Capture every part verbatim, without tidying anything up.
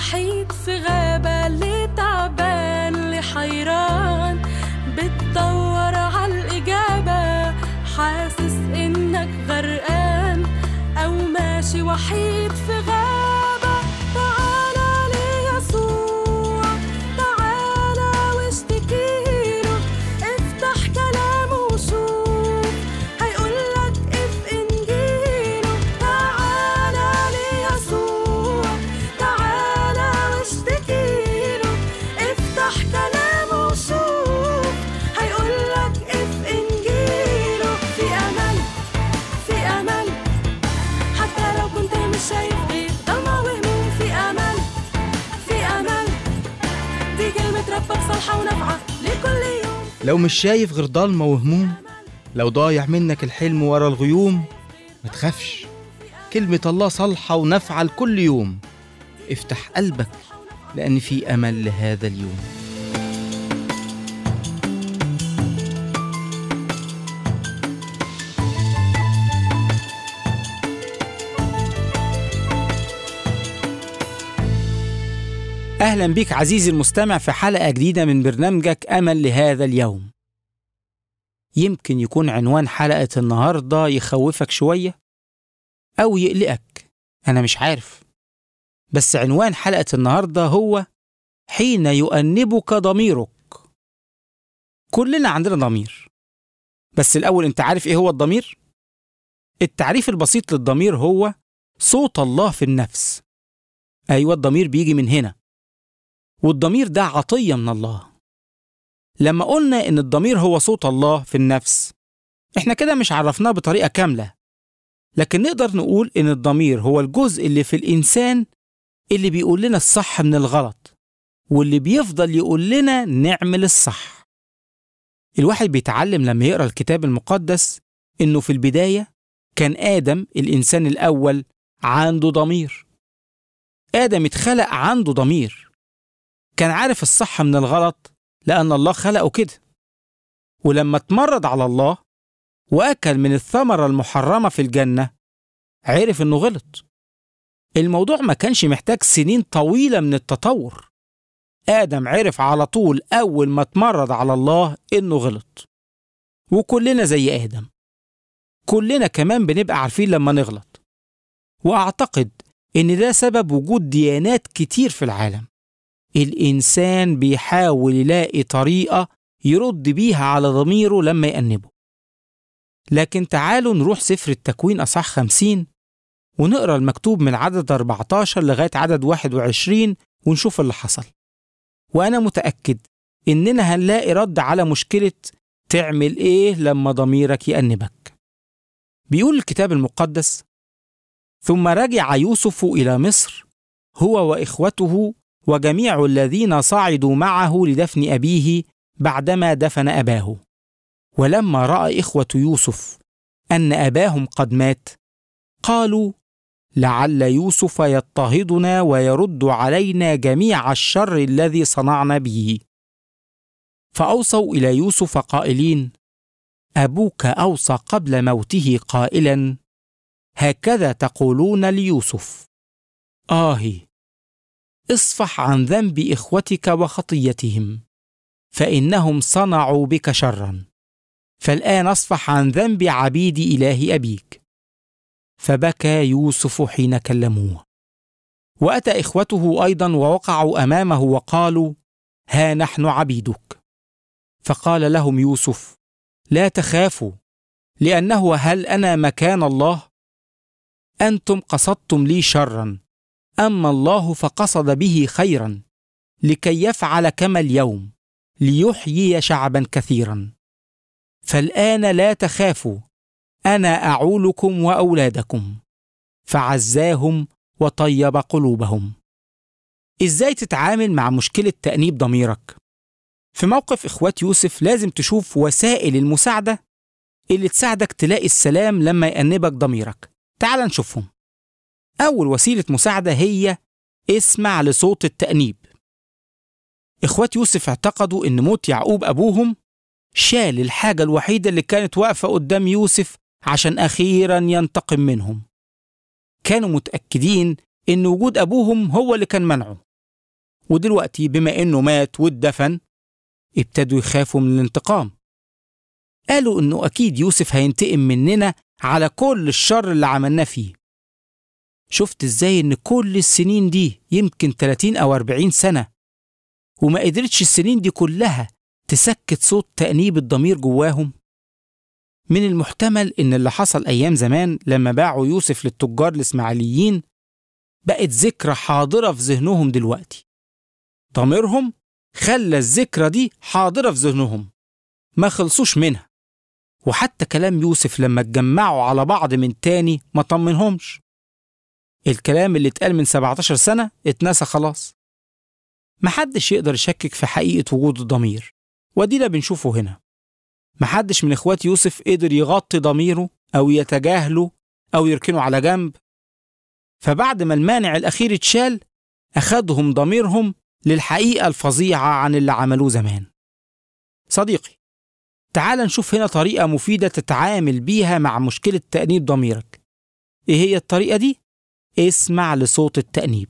وحيد في غابة، اللي تعبان اللي حيران بتدور عالإجابة، حاسس إنك غرقان أو ماشي وحيد في غابة، تعالى ليسوع، تعالى واشتكيله، افتح كلامه وشوف هيقولك اف إنجيله، تعالى ليسوع، تعالى واشتكيله، افتح كلامه وشوف هيقولك اف إنجيله. في أمل، في أمل، حتى لو كنت مش شايف غير ضلمة وهموم، في أمل، في أمل، دي كلمة ربك صالحة ونافعة لكل يوم. لو مش شايف غير ضلمة وهموم، لو ضايع منك الحلم ورا الغيوم، ما تخافش، كلمة الله صالحة ونافعة لكل يوم. افتح قلبك لأن في أمل لهذا اليوم. أهلا بك عزيزي المستمع في حلقة جديدة من برنامجك أمل لهذا اليوم. يمكن يكون عنوان حلقة النهاردة يخوفك شوية أو يقلقك، أنا مش عارف، بس عنوان حلقة النهاردة هو حين يؤنبك ضميرك. كلنا عندنا ضمير، بس الأول أنت عارف إيه هو الضمير؟ التعريف البسيط للضمير هو صوت الله في النفس. أيوة، الضمير بيجي من هنا، والضمير ده عطية من الله. لما قلنا إن الضمير هو صوت الله في النفس، إحنا كده مش عرفناه بطريقة كاملة، لكن نقدر نقول إن الضمير هو الجزء اللي في الإنسان اللي بيقول لنا الصح من الغلط، واللي بيفضل يقول لنا نعمل الصح. الواحد بيتعلم لما يقرأ الكتاب المقدس إنه في البداية كان آدم الإنسان الأول عنده ضمير. آدم اتخلق عنده ضمير، كان عارف الصح من الغلط لأن الله خلقه كده. ولما اتمرد على الله وأكل من الثمرة المحرمة في الجنة، عرف إنه غلط. الموضوع ما كانش محتاج سنين طويلة من التطور. آدم عرف على طول أول ما اتمرد على الله إنه غلط. وكلنا زي آدم، كلنا كمان بنبقى عارفين لما نغلط. وأعتقد إن ده سبب وجود ديانات كتير في العالم. الإنسان بيحاول يلاقي طريقة يرد بيها على ضميره لما يأنبه. لكن تعالوا نروح سفر التكوين أصحاح خمسين ونقرأ المكتوب من عدد أربعة عشر لغاية عدد واحد وعشرين ونشوف اللي حصل. وأنا متأكد إننا هنلاقي رد على مشكلة تعمل إيه لما ضميرك يأنبك. بيقول الكتاب المقدس: ثم رجع يوسف إلى مصر هو وإخوته وجميع الذين صعدوا معه لدفن أبيه بعدما دفن أباه. ولما رأى إخوة يوسف أن أباهم قد مات، قالوا: لعل يوسف يضطهدنا ويرد علينا جميع الشر الذي صنعنا به. فأوصوا إلى يوسف قائلين: أبوك أوصى قبل موته قائلا: هكذا تقولون ليوسف: آهي، اصفح عن ذنب إخوتك وخطيتهم، فإنهم صنعوا بك شرا، فالآن اصفح عن ذنب عبيد إله أبيك. فبكى يوسف حين كلموه. وأتى إخوته أيضا ووقعوا أمامه وقالوا: ها نحن عبيدك. فقال لهم يوسف: لا تخافوا، لأنه هل أنا مكان الله؟ أنتم قصدتم لي شرا، أما الله فقصد به خيرا، لكي يفعل كما اليوم، ليحيي شعبا كثيرا. فالآن لا تخافوا، أنا أعولكم وأولادكم. فعزاهم وطيب قلوبهم. إزاي تتعامل مع مشكلة تأنيب ضميرك؟ في موقف إخوات يوسف لازم تشوف وسائل المساعدة اللي تساعدك تلاقي السلام لما يأنبك ضميرك. تعال نشوفهم. أول وسيلة مساعدة هي اسمع لصوت التأنيب. إخوات يوسف اعتقدوا إن موت يعقوب أبوهم شال الحاجة الوحيدة اللي كانت واقفة قدام يوسف عشان أخيرا ينتقم منهم. كانوا متأكدين إن وجود أبوهم هو اللي كان منعه، ودلوقتي بما إنه مات واتدفن ابتدوا يخافوا من الانتقام. قالوا إنه أكيد يوسف هينتقم مننا على كل الشر اللي عملناه فيه. شفت إزاي إن كل السنين دي يمكن ثلاثين أو أربعين سنة وما قدرتش السنين دي كلها تسكت صوت تأنيب الضمير جواهم؟ من المحتمل إن اللي حصل أيام زمان لما باعوا يوسف للتجار الإسماعيليين بقت ذكرى حاضرة في ذهنهم دلوقتي. ضميرهم خلى الذكرى دي حاضرة في ذهنهم، ما خلصوش منها. وحتى كلام يوسف لما اتجمعوا على بعض من تاني ما طمنهمش. الكلام اللي اتقال من سبعتاشر سنة اتنسى خلاص. محدش يقدر يشكك في حقيقة وجود الضمير، ودينا بنشوفه هنا. محدش من اخوات يوسف قدر يغطي ضميره أو يتجاهله أو يركنه على جنب. فبعد ما المانع الأخير اتشال أخدهم ضميرهم للحقيقة الفظيعة عن اللي عملوه زمان. صديقي، تعال نشوف هنا طريقة مفيدة تتعامل بيها مع مشكلة تأنيب ضميرك. إيه هي الطريقة دي؟ اسمع لصوت التأنيب،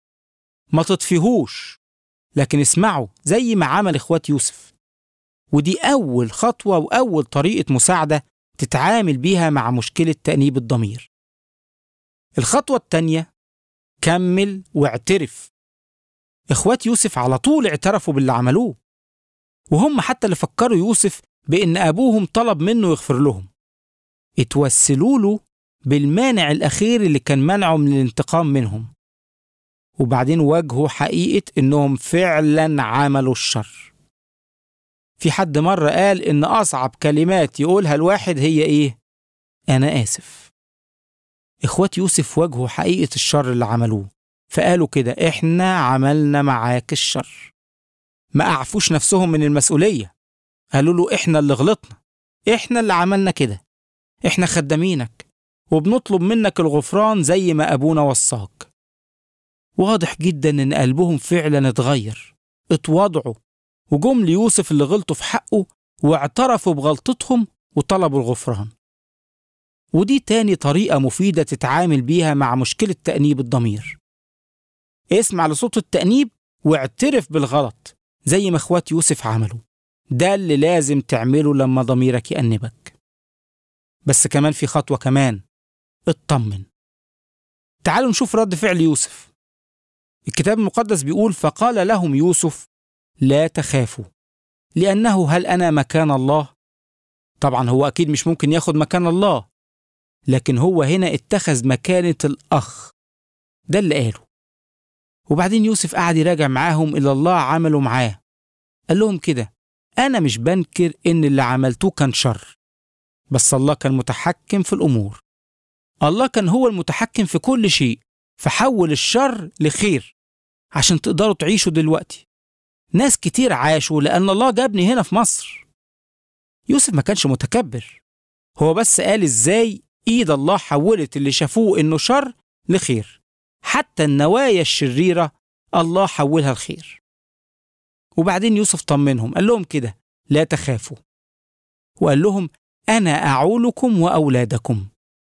ما تطفيهوش، لكن اسمعه زي ما عمل إخوات يوسف. ودي أول خطوة وأول طريقة مساعدة تتعامل بيها مع مشكلة تأنيب الضمير. الخطوة التانية، كمل واعترف. إخوات يوسف على طول اعترفوا باللي عملوه، وهم حتى اللي فكروا يوسف بإن أبوهم طلب منه يغفر لهم. اتوسلوا له بالمانع الأخير اللي كان منعه من الانتقام منهم، وبعدين واجهوا حقيقة إنهم فعلا عملوا الشر. في حد مرة قال إن أصعب كلمات يقولها الواحد هي إيه؟ أنا آسف. إخوات يوسف واجهوا حقيقة الشر اللي عملوه، فقالوا كده: إحنا عملنا معاك الشر. ما أعفوش نفسهم من المسؤولية، قالوا له: إحنا اللي غلطنا، إحنا اللي عملنا كده، إحنا خدامينك وبنطلب منك الغفران زي ما أبونا وصاك. واضح جدا إن قلبهم فعلا اتغير، اتواضعوا وجم ليوسف اللي غلطوا في حقه واعترفوا بغلطتهم وطلبوا الغفران. ودي تاني طريقة مفيدة تتعامل بيها مع مشكلة تأنيب الضمير. اسمع لصوت التأنيب واعترف بالغلط زي ما اخوات يوسف عملوا. ده اللي لازم تعمله لما ضميرك يأنبك. بس كمان في خطوة كمان، اطمن. تعالوا نشوف رد فعل يوسف. الكتاب المقدس بيقول: فقال لهم يوسف: لا تخافوا، لأنه هل أنا مكان الله؟ طبعا هو أكيد مش ممكن ياخد مكان الله، لكن هو هنا اتخذ مكانة الأخ. ده اللي قاله. وبعدين يوسف قعد يراجع معاهم إلى الله عملوا معاه. قال لهم كده: أنا مش بنكر إن اللي عملتوه كان شر، بس الله كان متحكم في الأمور. الله كان هو المتحكم في كل شيء، فحول الشر لخير عشان تقدروا تعيشوا دلوقتي. ناس كتير عاشوا لأن الله جابني هنا في مصر. يوسف ما كانش متكبر، هو بس قال إزاي إيد الله حولت اللي شافوه إنه شر لخير. حتى النوايا الشريرة الله حولها الخير. وبعدين يوسف طمنهم، قال لهم كده: لا تخافوا، وقال لهم: أنا أعولكم وأولادكم.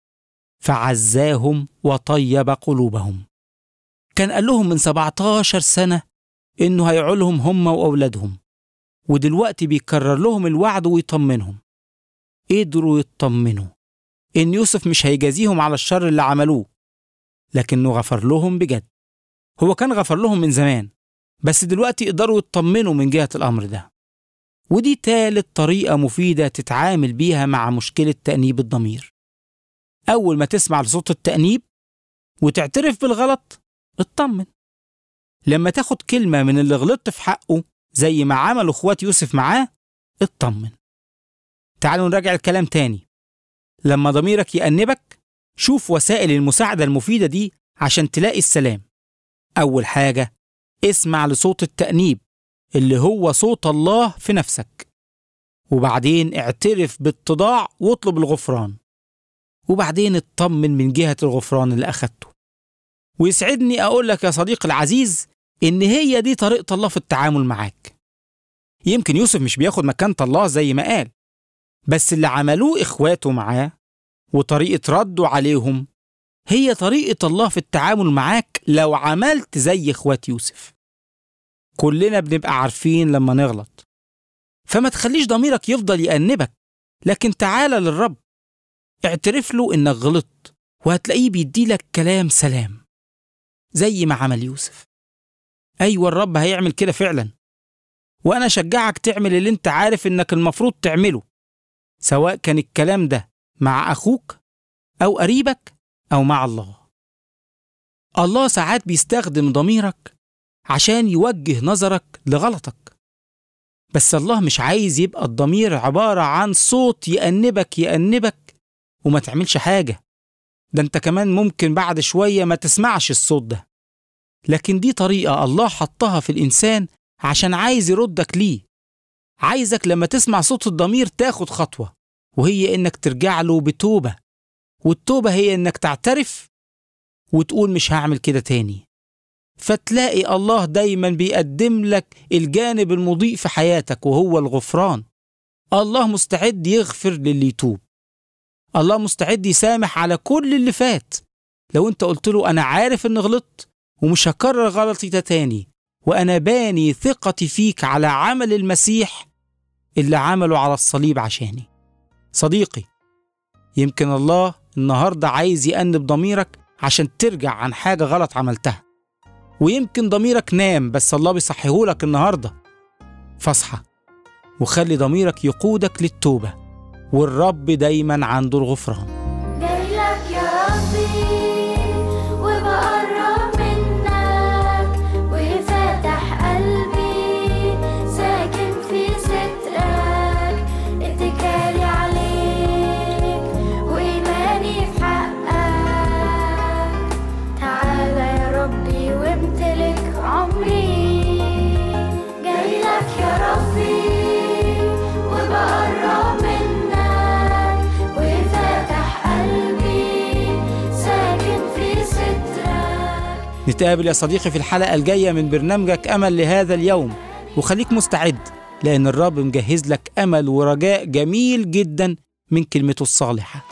فعزاهم وطيب قلوبهم. كان قال لهم من سبعتاشر سنة إنه هيعولهم هم وأولادهم، ودلوقتي بيكرر لهم الوعد ويطمنهم. قدروا يطمنوا إن يوسف مش هيجازيهم على الشر اللي عملوه، لكنه غفر لهم بجد. هو كان غفر لهم من زمان، بس دلوقتي يقدروا يطمنوا من جهة الأمر ده. ودي تالت طريقة مفيدة تتعامل بيها مع مشكلة تأنيب الضمير. أول ما تسمع لصوت التأنيب وتعترف بالغلط، اطمن. لما تاخد كلمة من اللي غلطت في حقه زي ما عملوا اخوات يوسف معاه، اطمن. تعالوا نراجع الكلام تاني. لما ضميرك يأنبك، شوف وسائل المساعدة المفيدة دي عشان تلاقي السلام. أول حاجة، اسمع لصوت التأنيب اللي هو صوت الله في نفسك. وبعدين اعترف باتضاع واطلب الغفران. وبعدين اطمن من جهة الغفران اللي أخدته. ويسعدني أقول لك يا صديق العزيز إن هي دي طريقة الله في التعامل معاك. يمكن يوسف مش بياخد مكانة الله زي ما قال، بس اللي عملوه إخواته معاه وطريقة رده عليهم هي طريقة الله في التعامل معاك لو عملت زي إخوات يوسف. كلنا بنبقى عارفين لما نغلط. فما تخليش ضميرك يفضل يأنبك، لكن تعالى للرب، اعترف له إنك غلطت، وهتلاقيه بيديلك كلام سلام زي ما عمل يوسف. أيوة، الرب هيعمل كده فعلا، وأنا شجعك تعمل اللي انت عارف إنك المفروض تعمله، سواء كان الكلام ده مع أخوك أو قريبك أو مع الله. الله ساعات بيستخدم ضميرك عشان يوجه نظرك لغلطك، بس الله مش عايز يبقى الضمير عبارة عن صوت يأنبك يأنبك وما تعملش حاجة. ده انت كمان ممكن بعد شوية ما تسمعش الصوت ده، لكن دي طريقة الله حطها في الإنسان عشان عايز يردك ليه. عايزك لما تسمع صوت الضمير تاخد خطوة، وهي إنك ترجع له بتوبة، والتوبة هي إنك تعترف وتقول مش هعمل كده تاني. فتلاقي الله دايما بيقدم لك الجانب المضيء في حياتك، وهو الغفران. الله مستعد يغفر للي يتوب. الله مستعد يسامح على كل اللي فات لو انت قلت له أنا عارف إن غلطت ومش هكرر غلطي ده تاني، وأنا باني ثقتي فيك على عمل المسيح اللي عمله على الصليب عشاني. صديقي، يمكن الله النهاردة عايز يأنب ضميرك عشان ترجع عن حاجة غلط عملتها، ويمكن ضميرك نام بس الله بيصحيهولك النهاردة. فاصحى وخلي ضميرك يقودك للتوبة، والرب دايما عنده الغفران. جايلك يا ربي وبقرب منك، وفاتح قلبي ساكن في سترك، اتكالي عليك وإيماني في حقك. تعالى يا ربي وامتلك عمري. جايلك يا ربي وبقرب منك، وفاتح قلبي ساكن في سترك. نتقابل يا صديقي في الحلقة الجاية من برنامجك أمل لهذا اليوم، وخليك مستعد لأن الرب مجهز لك أمل ورجاء جميل جدا من كلمته الصالحة.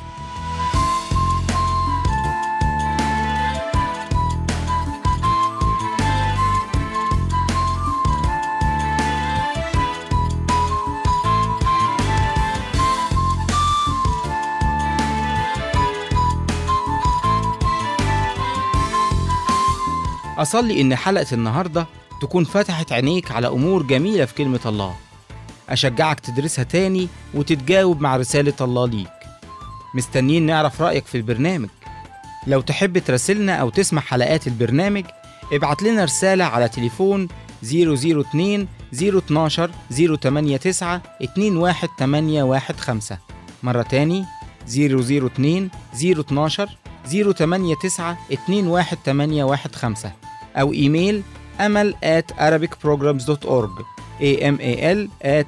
أصلي إن حلقة النهاردة تكون فتحت عينيك على أمور جميلة في كلمة الله. أشجعك تدرسها تاني وتتجاوب مع رسالة الله ليك. مستنيين نعرف رأيك في البرنامج. لو تحب تراسلنا أو تسمع حلقات البرنامج، ابعت لنا رسالة على تليفون صفر صفر اتنين صفر اتناشر صفر تمانية تسعة اتنين واحد تمانية واحد خمسة. مرة تاني صفر صفر اتنين صفر اتناشر صفر تمانية تسعة اتنين واحد تمانية واحد خمسة، أو إيميل أمل at arabic programs dot org amal at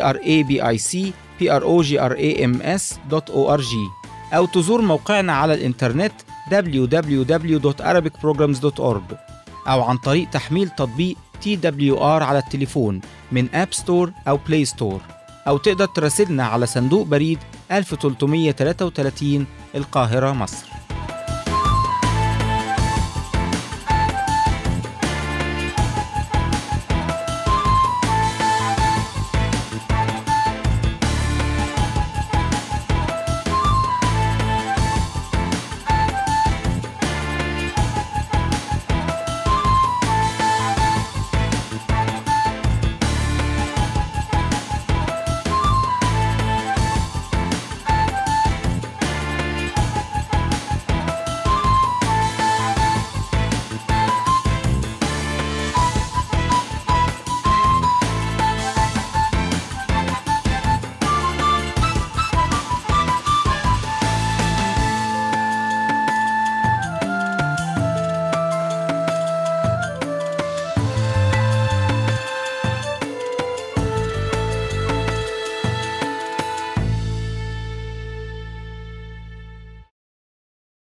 arabicprograms dot org، أو تزور موقعنا على الإنترنت دبليو دبليو دبليو دوت arabic programs dot org، أو عن طريق تحميل تطبيق تي دبليو آر على التليفون من أب ستور أو بلاي ستور، أو تقدر تراسلنا على صندوق بريد ألف وثلاثمائة وثلاثة وثلاثين القاهرة، مصر.